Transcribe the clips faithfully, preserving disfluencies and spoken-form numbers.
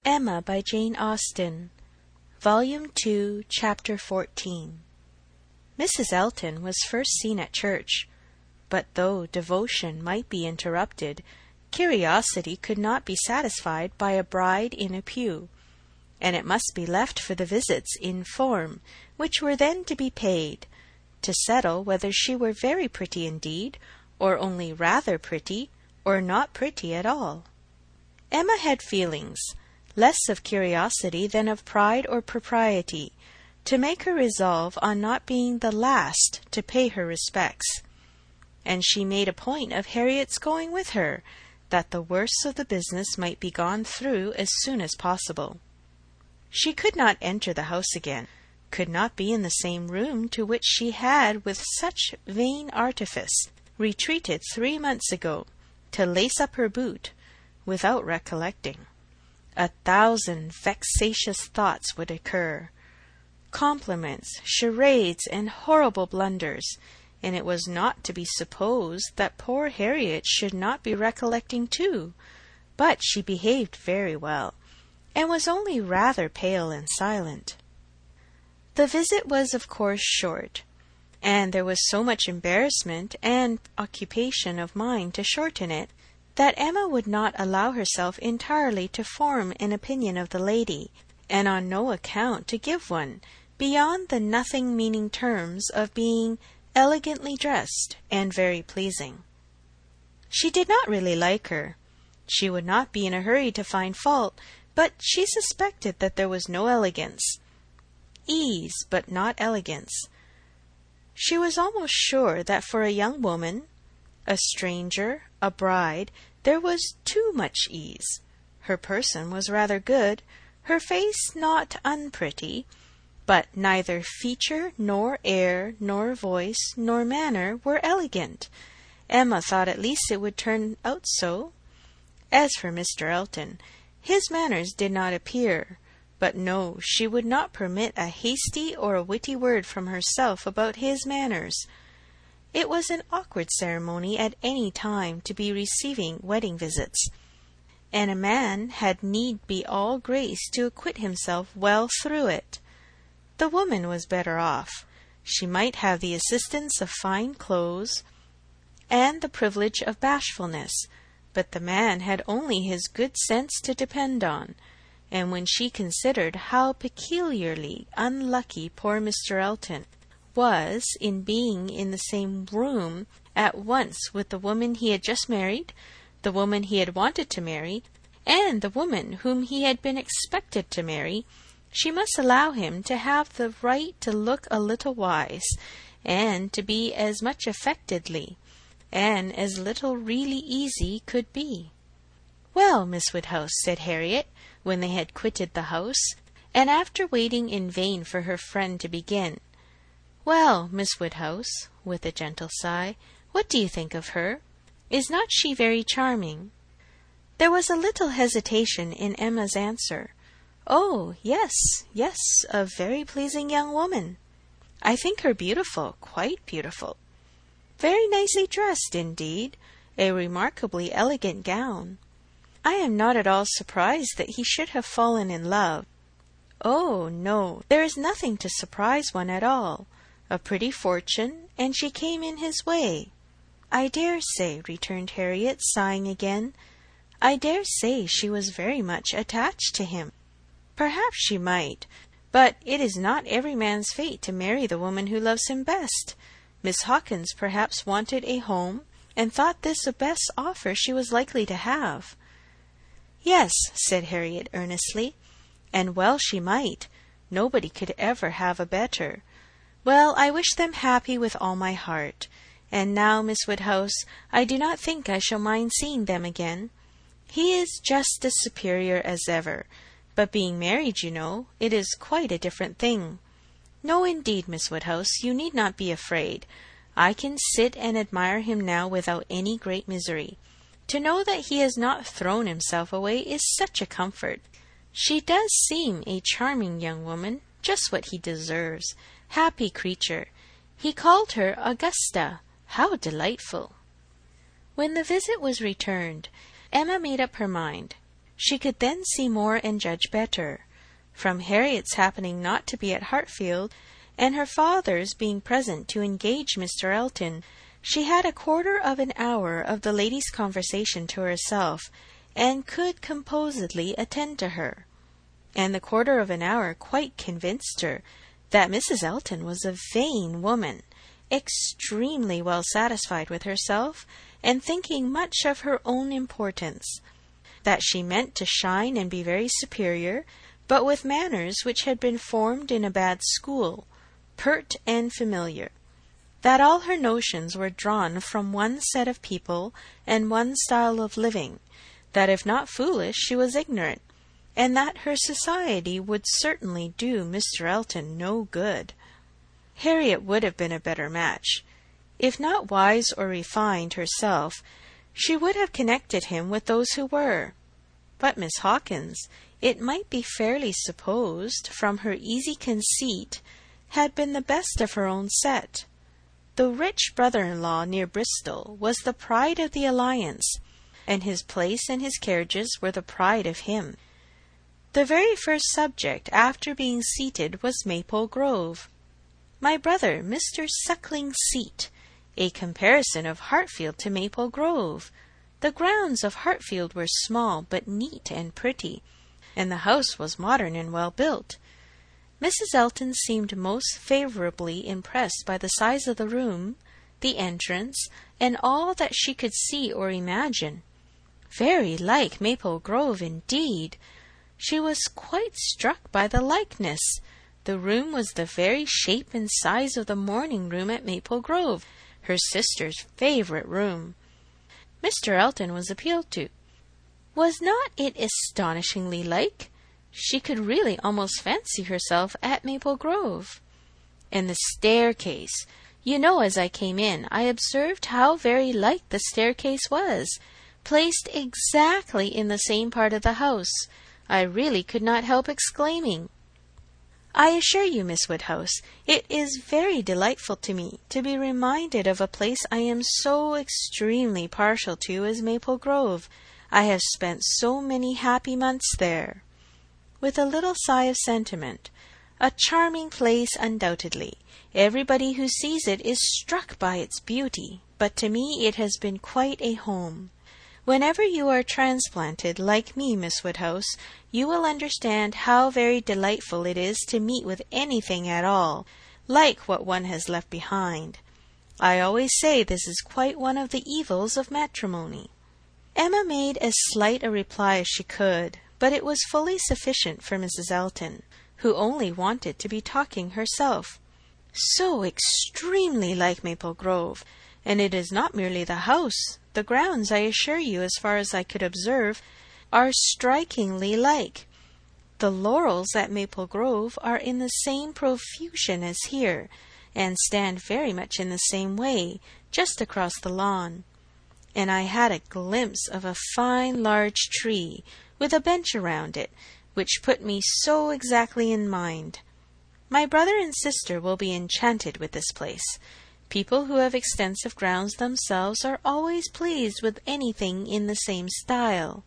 Emma by Jane Austen, Volume two, Chapter fourteen. Missus Elton was first seen at church, but though devotion might be interrupted, curiosity could not be satisfied by a bride in a pew, and it must be left for the visits in form, which were then to be paid, to settle whether she were very pretty indeed, or only rather pretty, or not pretty at all. Emma had feelings, less of curiosity than of pride or propriety, to make her resolve on not being the last to pay her respects, and she made a point of Harriet's going with her, that the worst of the business might be gone through as soon as possible. She could not enter the house again, could not be in the same room to which she had with such vain artifice retreated three months ago, to lace up her boot, without recollecting. A thousand vexatious thoughts would occur, compliments, charades, and horrible blunders, and it was not to be supposed that poor Harriet should not be recollecting too, but she behaved very well, and was only rather pale and silent. The visit was of course short, and there was so much embarrassment and occupation of mind to shorten it, that Emma would not allow herself entirely to form an opinion of the lady, and on no account to give one, beyond the nothing-meaning terms of being elegantly dressed and very pleasing. She did not really like her. She would not be in a hurry to find fault, but she suspected that there was no elegance. Ease, but not elegance. She was almost sure that for a young woman, a stranger, a bride, there was too much ease. Her person was rather good, her face not unpretty, but neither feature, nor air, nor voice, nor manner were elegant. Emma thought at least it would turn out so. As for Mister Elton, his manners did not appear, but no, she would not permit a hasty or a witty word from herself about his manners. It was an awkward ceremony at any time to be receiving wedding visits, and a man had need be all grace to acquit himself well through it. The woman was better off. She might have the assistance of fine clothes, and the privilege of bashfulness, but the man had only his good sense to depend on, and when she considered how peculiarly unlucky poor Mister Elton was in being in the same room at once with the woman he had just married, the woman he had wanted to marry, and the woman whom he had been expected to marry, she must allow him to have the right to look a little wise, and to be as much affectedly, and as little really easy could be. "Well, Miss Woodhouse," said Harriet, when they had quitted the house, and after waiting in vain for her friend to begin. "Well, Miss Woodhouse," with a gentle sigh, "what do you think of her? Is not she very charming?" There was a little hesitation in Emma's answer. "Oh, yes, yes, a very pleasing young woman. I think her beautiful, quite beautiful. Very nicely dressed, indeed, a remarkably elegant gown. I am not at all surprised that he should have fallen in love. Oh, no, there is nothing to surprise one at all. A pretty fortune, and she came in his way." "I dare say," returned Harriet, sighing again, "I dare say she was very much attached to him." "Perhaps she might, but it is not every man's fate to marry the woman who loves him best. Miss Hawkins perhaps wanted a home, and thought this the best offer she was likely to have." "Yes," said Harriet earnestly, "and well she might. Nobody could ever have a better. Well, I wish them happy with all my heart. And now, Miss Woodhouse, I do not think I shall mind seeing them again. He is just as superior as ever, but being married, you know, it is quite a different thing. No, indeed, Miss Woodhouse, you need not be afraid. I can sit and admire him now without any great misery. To know that he has not thrown himself away is such a comfort. She does seem a charming young woman, just what he deserves. Happy creature! He called her Augusta. How delightful!" When the visit was returned, Emma made up her mind. She could then see more and judge better. From Harriet's happening not to be at Hartfield, and her father's being present to engage Mister Elton, she had a quarter of an hour of the lady's conversation to herself, and could composedly attend to her. And the quarter of an hour quite convinced her that Missus Elton was a vain woman, extremely well satisfied with herself, and thinking much of her own importance, that she meant to shine and be very superior, but with manners which had been formed in a bad school, pert and familiar, that all her notions were drawn from one set of people and one style of living, that if not foolish she was ignorant, and that her society would certainly do Mister Elton no good. Harriet would have been a better match. If not wise or refined herself, she would have connected him with those who were. But Miss Hawkins, it might be fairly supposed, from her easy conceit, had been the best of her own set. The rich brother-in-law near Bristol was the pride of the alliance, and his place and his carriages were the pride of him. The very first subject after being seated was Maple Grove. My brother, Mister Suckling Seat, a comparison of Hartfield to Maple Grove. The grounds of Hartfield were small, but neat and pretty, and the house was modern and well built. Missus Elton seemed most favourably impressed by the size of the room, the entrance, and all that she could see or imagine. Very like Maple Grove, indeed. She was quite struck by the likeness. The room was the very shape and size of the morning-room at Maple Grove, her sister's favourite room. Mister Elton was appealed to. Was not it astonishingly like? She could really almost fancy herself at Maple Grove. And the staircase. You know, as I came in, I observed how very like the staircase was, placed exactly in the same part of the house. I really could not help exclaiming. I assure you, Miss Woodhouse, it is very delightful to me to be reminded of a place I am so extremely partial to as Maple Grove. I have spent so many happy months there. With a little sigh of sentiment. A charming place, undoubtedly. Everybody who sees it is struck by its beauty, but to me it has been quite a home. Whenever you are transplanted, like me, Miss Woodhouse, you will understand how very delightful it is to meet with anything at all, like what one has left behind. I always say this is quite one of the evils of matrimony. Emma made as slight a reply as she could, but it was fully sufficient for Missus Elton, who only wanted to be talking herself. So extremely like Maple Grove, and it is not merely the house. The grounds, I assure you, as far as I could observe, are strikingly like. The laurels at Maple Grove are in the same profusion as here, and stand very much in the same way, just across the lawn. And I had a glimpse of a fine large tree, with a bench around it, which put me so exactly in mind. My brother and sister will be enchanted with this place. People who have extensive grounds themselves are always pleased with anything in the same style.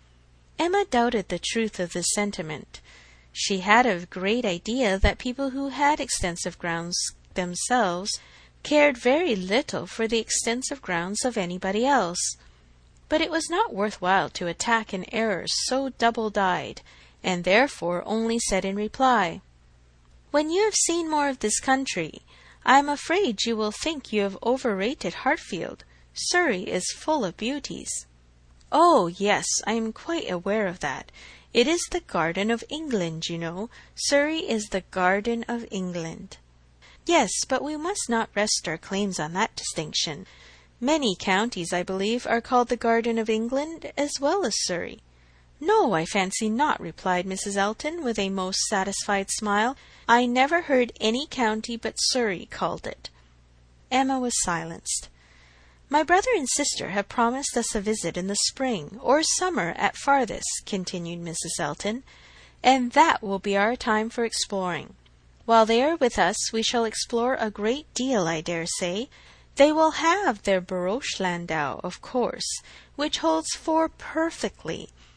Emma doubted the truth of this sentiment. She had a great idea that people who had extensive grounds themselves cared very little for the extensive grounds of anybody else. But it was not worth while to attack an error so double-dyed, and therefore only said in reply, "When you have seen more of this country, I am afraid you will think you have overrated Hartfield. Surrey is full of beauties." "Oh, yes, I am quite aware of that. It is the garden of England, you know. Surrey is the garden of England." "Yes, but we must not rest our claims on that distinction. Many counties, I believe, are called the garden of England as well as Surrey." "No, I fancy not," replied Missus Elton, with a most satisfied smile. "I never heard any county but Surrey called it." Emma was silenced. "My brother and sister have promised us a visit in the spring, or summer at farthest," continued Missus Elton, "and that will be our time for exploring. While they are with us, we shall explore a great deal, I dare say. They will have their baroche landau, of course, which holds four perfectly,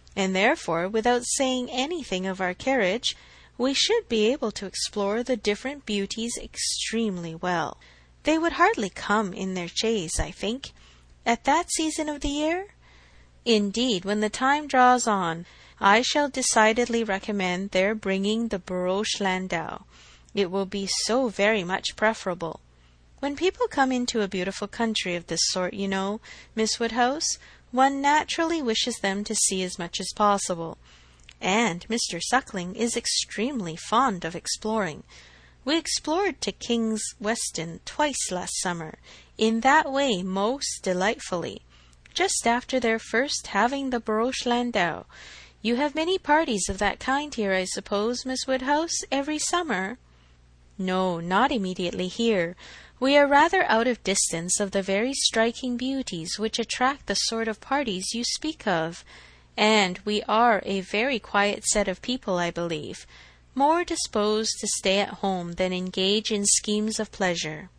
and therefore, without saying anything of our carriage, we should be able to explore the different beauties extremely well. They would hardly come in their chaise, I think, at that season of the year. Indeed, when the time draws on, I shall decidedly recommend their bringing the barouche landau. It will be so very much preferable. When people come into a beautiful country of this sort, you know, Miss Woodhouse, one naturally wishes them to see as much as possible. And Mister Suckling is extremely fond of exploring. We explored to King's Weston twice last summer, in that way most delightfully, just after their first having the barouche landau. You have many parties of that kind here, I suppose, Miss Woodhouse, every summer? No, not immediately here. We are rather out of distance of the very striking beauties which attract the sort of parties you speak of, and we are a very quiet set of people, I believe, more disposed to stay at home than engage in schemes of pleasure.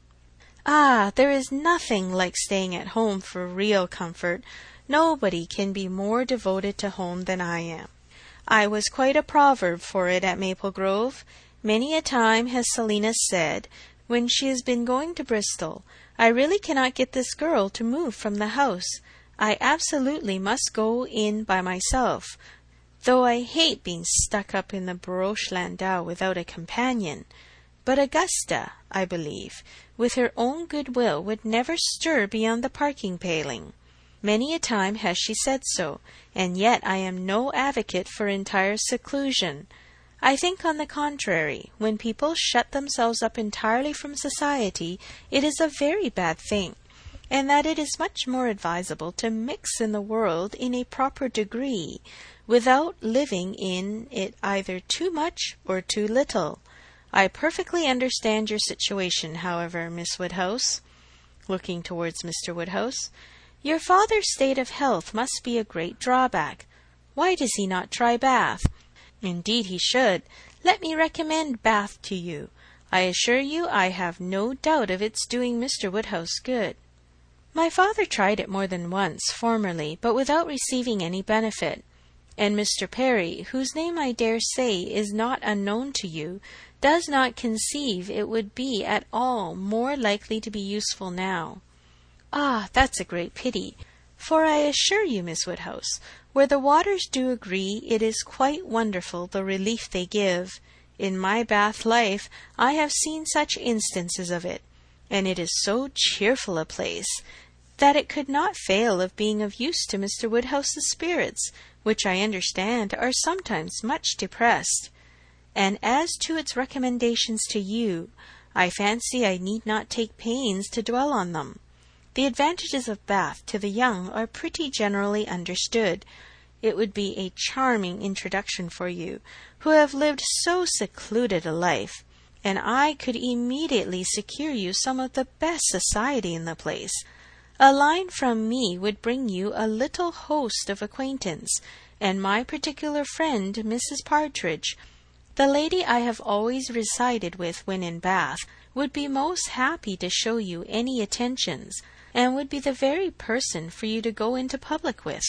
Ah, there is nothing like staying at home for real comfort. Nobody can be more devoted to home than I am. I was quite a proverb for it at Maple Grove. Many a time has Selina said, when she has been going to Bristol, I really cannot get this girl to move from the house. I absolutely must go in by myself, though I hate being stuck up in the barouche landau without a companion. But Augusta, I believe, with her own good will, would never stir beyond the parking paling. Many a time has she said so, and yet I am no advocate for entire seclusion. I think, on the contrary, when people shut themselves up entirely from society, it is a very bad thing, and that it is much more advisable to mix in the world in a proper degree, without living in it either too much or too little. I perfectly understand your situation, however, Miss Woodhouse," looking towards Mister Woodhouse. "Your father's state of health must be a great drawback. Why does he not try Bath? Indeed he should. Let me recommend Bath to you. I assure you I have no doubt of its doing Mister Woodhouse good." "My father tried it more than once, formerly, but without receiving any benefit. And Mister Perry, whose name I dare say is not unknown to you, does not conceive it would be at all more likely to be useful now." "Ah, that's a great pity, for I assure you, Miss Woodhouse, where the waters do agree, it is quite wonderful the relief they give. In my Bath life I have seen such instances of it, and it is so cheerful a place, that it could not fail of being of use to Mister Woodhouse's spirits, which I understand are sometimes much depressed. And as to its recommendations to you, I fancy I need not take pains to dwell on them. The advantages of Bath to the young are pretty generally understood. It would be a charming introduction for you, who have lived so secluded a life, and I could immediately secure you some of the best society in the place. A line from me would bring you a little host of acquaintance, and my particular friend, Missus Partridge, the lady I have always resided with when in Bath, would be most happy to show you any attentions, and would be the very person for you to go into public with."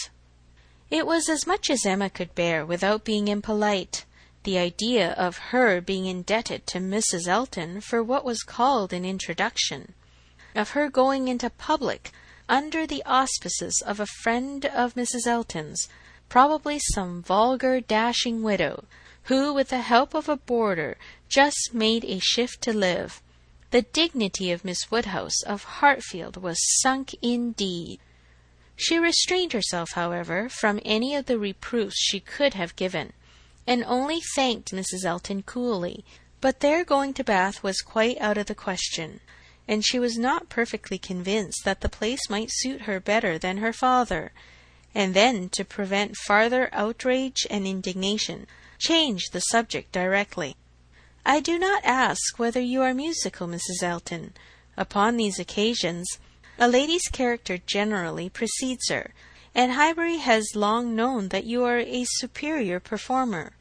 It was as much as Emma could bear without being impolite. The idea of her being indebted to Missus Elton for what was called an introduction, of her going into public under the auspices of a friend of Missus Elton's, probably some vulgar dashing widow, who, with the help of a boarder, just made a shift to live. The dignity of Miss Woodhouse of Hartfield was sunk indeed. She restrained herself, however, from any of the reproofs she could have given, and only thanked Missus Elton coolly, but their going to Bath was quite out of the question, and she was not perfectly convinced that the place might suit her better than her father, and then, to prevent farther outrage and indignation, changed the subject directly. "I do not ask whether you are musical, Missus Elton. Upon these occasions, a lady's character generally precedes her, and Highbury has long known that you are a superior performer."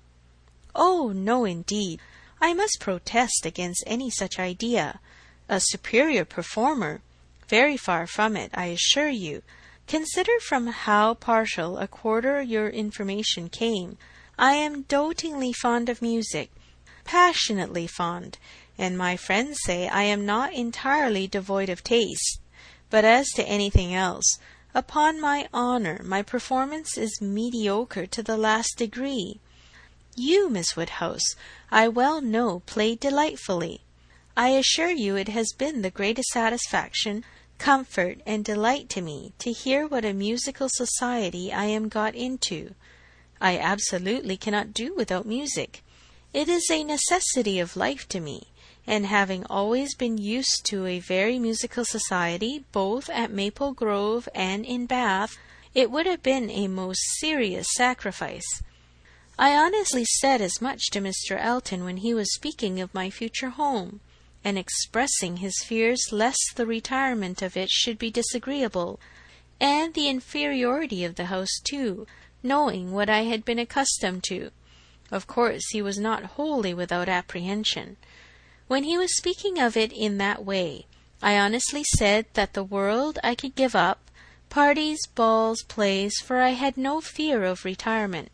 "Oh, no, indeed. I must protest against any such idea. A superior performer? Very far from it, I assure you. Consider from how partial a quarter your information came. I am dotingly fond of music, passionately fond, and my friends say I am not entirely devoid of taste. But as to anything else, upon my honour, my performance is mediocre to the last degree. You, Miss Woodhouse, I well know, played delightfully. I assure you it has been the greatest satisfaction, comfort, and delight to me to hear what a musical society I am got into. I absolutely cannot do without music. It is a necessity of life to me, and having always been used to a very musical society, both at Maple Grove and in Bath, it would have been a most serious sacrifice. I honestly said as much to Mister Elton when he was speaking of my future home, and expressing his fears lest the retirement of it should be disagreeable, and the inferiority of the house too, knowing what I had been accustomed to. Of course he was not wholly without apprehension. When he was speaking of it in that way, I honestly said that the world I could give up, parties, balls, plays, for I had no fear of retirement.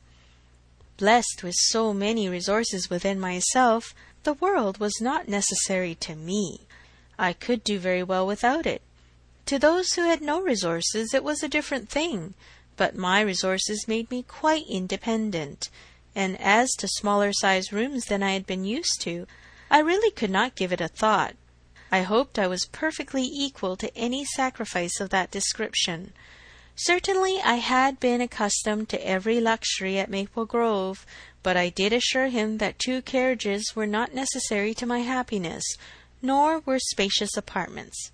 Blessed with so many resources within myself, the world was not necessary to me. I could do very well without it. To those who had no resources it was a different thing, but my resources made me quite independent, and as to smaller-sized rooms than I had been used to, I really could not give it a thought. I hoped I was perfectly equal to any sacrifice of that description. Certainly I had been accustomed to every luxury at Maple Grove, but I did assure him that two carriages were not necessary to my happiness, nor were spacious apartments.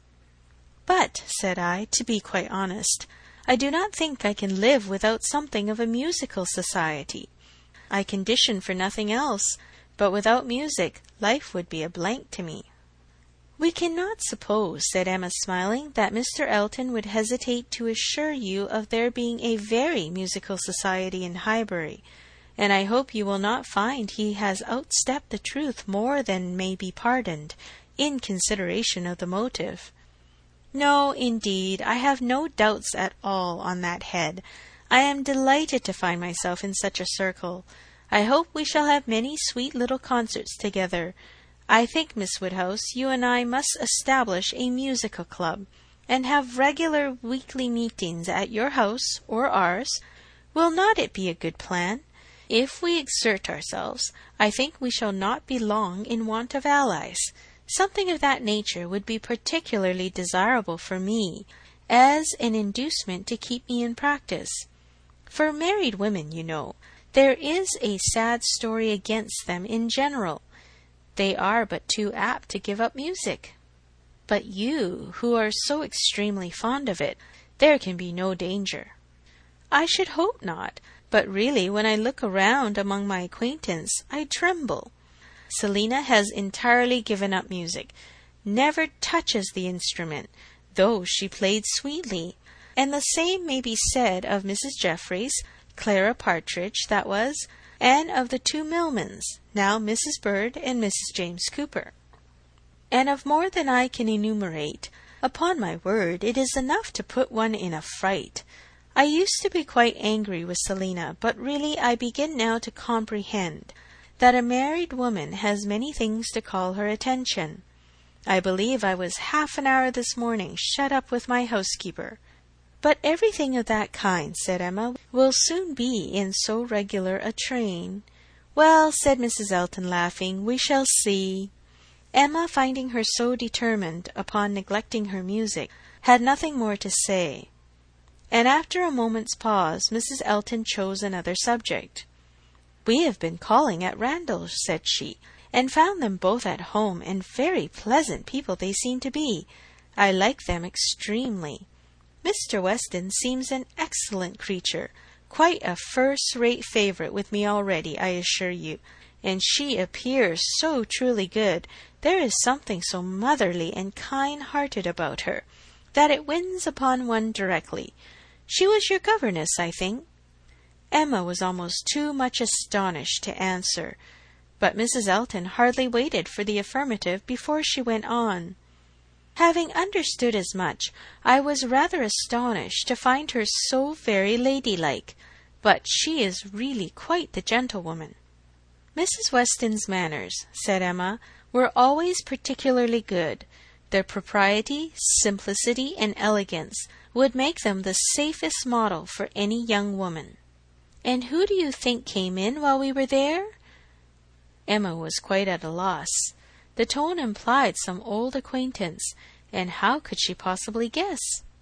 "But," said I, "to be quite honest, I do not think I can live without something of a musical society. I condition for nothing else, but without music life would be a blank to me." "We cannot suppose," said Emma, smiling, "that Mister Elton would hesitate to assure you of there being a very musical society in Highbury, and I hope you will not find he has outstepped the truth more than may be pardoned, in consideration of the motive." "No, indeed, I have no doubts at all on that head. I am delighted to find myself in such a circle. I hope we shall have many sweet little concerts together. I think, Miss Woodhouse, you and I must establish a musical club, and have regular weekly meetings at your house or ours. Will not it be a good plan? If we exert ourselves, I think we shall not be long in want of allies. Something of that nature would be particularly desirable for me, as an inducement to keep me in practice. For married women, you know, there is a sad story against them in general. They are but too apt to give up music. But you, who are so extremely fond of it, there can be no danger." "I should hope not, but really when I look around among my acquaintance, I tremble. Selina has entirely given up music, never touches the instrument, though she played sweetly, and the same may be said of Missus Jeffreys, Clara Partridge, that was, and of the two Millmans, now Missus Bird and Missus James Cooper, and of more than I can enumerate. Upon my word, it is enough to put one in a fright. I used to be quite angry with Selina, but really I begin now to comprehend that a married woman has many things to call her attention. I believe I was half an hour this morning shut up with my housekeeper." "But everything of that kind," said Emma, "will soon be in so regular a train." "Well," said Missus Elton, laughing, "we shall see." Emma, finding her so determined upon neglecting her music, had nothing more to say, and after a moment's pause Missus Elton chose another subject. "We have been calling at Randalls," said she, "and found them both at home, and very pleasant people they seem to be. I like them extremely. Mister Weston seems an excellent creature, quite a first-rate favourite with me already, I assure you, and she appears so truly good, there is something so motherly and kind-hearted about her, that it wins upon one directly. She was your governess, I think?" Emma was almost too much astonished to answer, but Missus Elton hardly waited for the affirmative before she went on. Having understood as much, I was rather astonished to find her so very ladylike, but she is really quite the gentlewoman. Missus Weston's manners, said Emma, were always particularly good. Their propriety, simplicity, and elegance would make them the safest model for any young woman. And who do you think came in while we were there? Emma was quite at a loss. The tone implied some old acquaintance, and how could she possibly guess?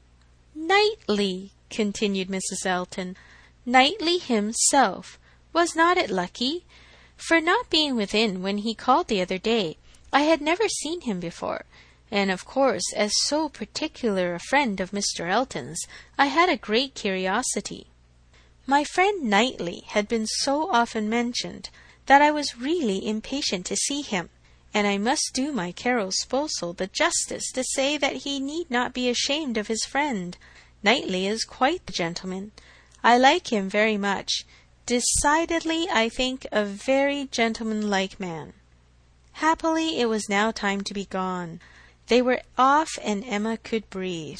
Knightley, continued Missus Elton. Knightley himself. Was not it lucky? For not being within when he called the other day, I had never seen him before, and of course, as so particular a friend of Mister Elton's, I had a great curiosity. My friend Knightley had been so often mentioned that I was really impatient to see him, and I must do my caro sposo the justice to say that he need not be ashamed of his friend. Knightley is quite the gentleman. I like him very much. Decidedly, I think, a very gentlemanlike man. Happily, it was now time to be gone. They were off, and Emma could breathe.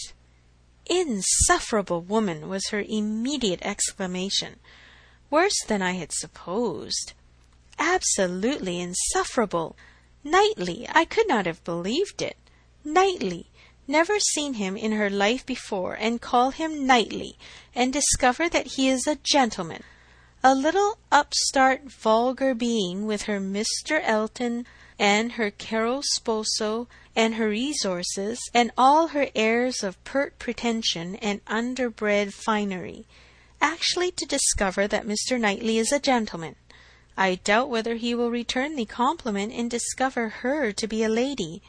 Insufferable woman, was her immediate exclamation. Worse than I had supposed. Absolutely insufferable. Knightley, I could not have believed it. Knightley, never seen him in her life before, and call him Knightley, and discover that he is a gentleman. A little upstart vulgar being, with her Mister Elton, and her caro sposo, and her resources, and all her airs of pert pretension and underbred finery, actually to discover that Mister Knightley is a gentleman. I doubt whether he will return the compliment and discover her to be a lady.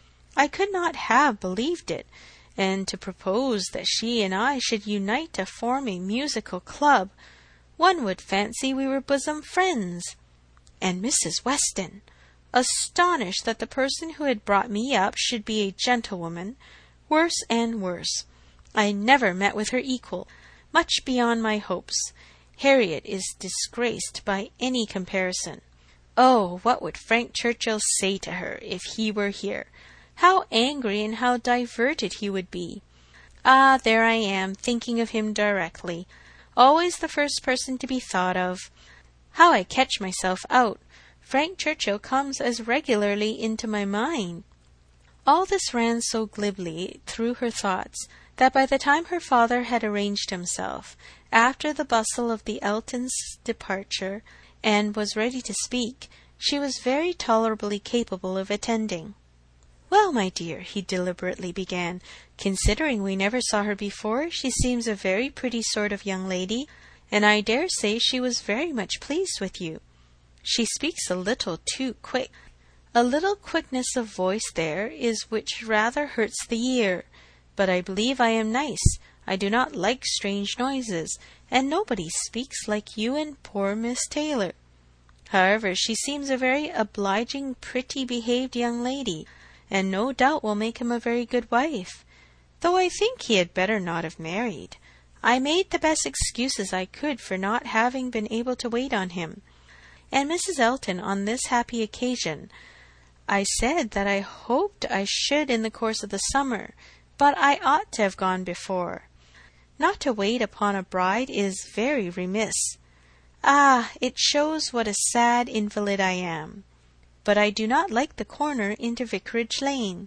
I could not have believed it, and to propose that she and I should unite to form a musical club, one would fancy we were bosom friends. And Missus Weston, astonished that the person who had brought me up should be a gentlewoman, worse and worse. I never met with her equal, much beyond my hopes. Harriet is disgraced by any comparison. Oh, what would Frank Churchill say to her if he were here? How angry and how diverted he would be! Ah, there I am, thinking of him directly. Always the first person to be thought of. How I catch myself out! Frank Churchill comes as regularly into my mind. All this ran so glibly through her thoughts that by the time her father had arranged himself, after the bustle of the Eltons' departure, and was ready to speak, she was very tolerably capable of attending. "Well, my dear," he deliberately began, "considering we never saw her before, she seems a very pretty sort of young lady, and I dare say she was very much pleased with you. She speaks a little too quick. A little quickness of voice there is which rather hurts the ear. But I believe I am nice. I do not like strange noises, and nobody speaks like you and poor Miss Taylor. However, she seems a very obliging, pretty behaved young lady, and no doubt will make him a very good wife, though I think he had better not have married. I made the best excuses I could for not having been able to wait on him. And Missus Elton, on this happy occasion, I said that I hoped I should in the course of the summer, but I ought to have gone before. Not to wait upon a bride is very remiss. Ah, it shows what a sad invalid I am. But I do not like the corner into Vicarage Lane.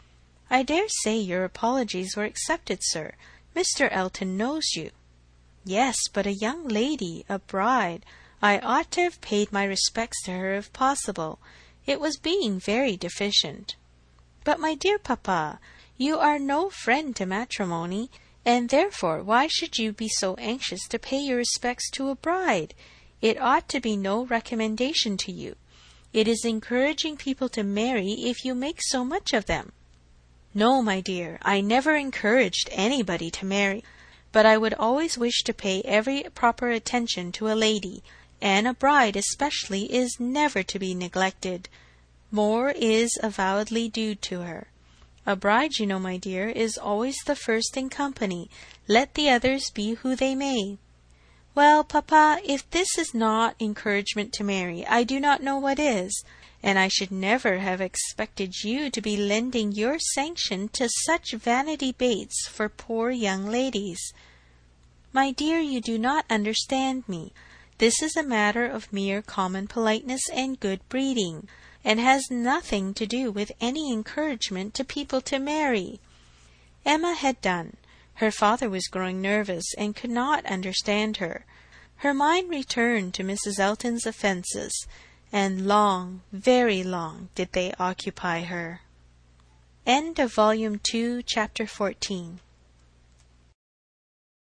I dare say your apologies were accepted, sir. Mister Elton knows you. Yes, but a young lady, a bride. I ought to have paid my respects to her if possible. It was being very deficient. But, my dear papa, you are no friend to matrimony, and therefore why should you be so anxious to pay your respects to a bride? It ought to be no recommendation to you. It is encouraging people to marry if you make so much of them. No, my dear, I never encouraged anybody to marry, but I would always wish to pay every proper attention to a lady, and a bride especially is never to be neglected. More is avowedly due to her. A bride, you know, my dear, is always the first in company, let the others be who they may. "Well, papa, if this is not encouragement to marry, I do not know what is, and I should never have expected you to be lending your sanction to such vanity baits for poor young ladies. My dear, you do not understand me. This is a matter of mere common politeness and good breeding, and has nothing to do with any encouragement to people to marry." Emma had done. Her father was growing nervous, and could not understand her. Her mind returned to Missus Elton's offences, and long, very long, did they occupy her. End of Volume Two, Chapter Fourteen.